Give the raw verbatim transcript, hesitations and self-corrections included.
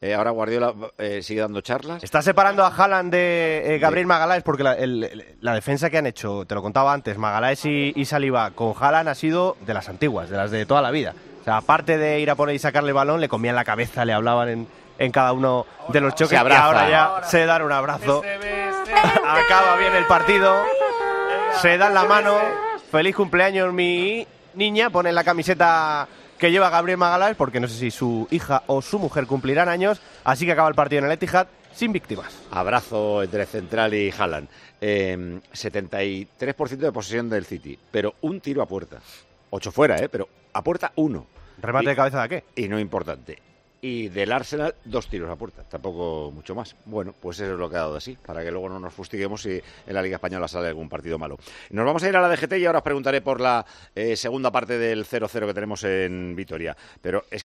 Eh, ahora Guardiola eh, sigue dando charlas. Está separando a Haaland de eh, Gabriel Magalhães porque la, el, la defensa que han hecho, te lo contaba antes, Magalhães y, y Saliba con Haaland ha sido de las antiguas, de las de toda la vida. O sea, aparte de ir a poner y sacarle el balón, le comían la cabeza, le hablaban en, en cada uno de los choques. Y ahora ya se dan un abrazo. Acaba bien el partido. Se dan la mano. Feliz cumpleaños, mi niña. Pone la camiseta que lleva Gabriel Magalhães, porque no sé si su hija o su mujer cumplirán años, así que acaba el partido en el Etihad sin víctimas. Abrazo entre Central y Haaland. Eh, setenta y tres por ciento de posesión del City, pero un tiro a puerta. Ocho fuera, ¿eh? Pero a puerta uno. ¿Remate y, de cabeza de qué? Y no importante. Y del Arsenal, dos tiros a puerta, tampoco mucho más. Bueno, pues eso es lo que ha dado de sí, para que luego no nos fustiguemos si en la Liga Española sale algún partido malo. Nos vamos a ir a la D G T y ahora os preguntaré por la eh, segunda parte del cero cero que tenemos en Vitoria. Pero es